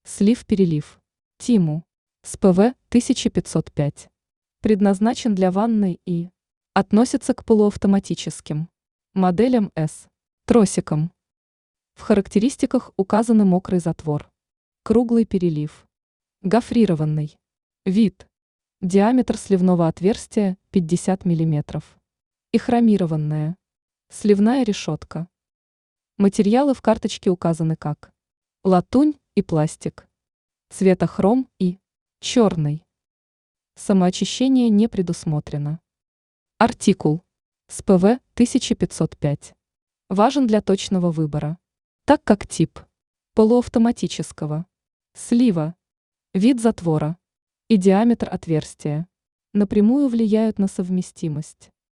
Слив-перелив. Тиму. СПВ 1505. Предназначен для ванной и относится к полуавтоматическим моделям С. Тросиком. В характеристиках указаны мокрый затвор, круглый перелив, гофрированный. Вид. Диаметр сливного отверстия 50 мм. И хромированная. Сливная решетка. Материалы в карточке указаны как латунь и пластик, цветохром и черный. Самоочищение не предусмотрено. Артикул. СПВ 1505. Важен для точного выбора, так как тип полуавтоматического слива, вид затвора и диаметр отверстия напрямую влияют на совместимость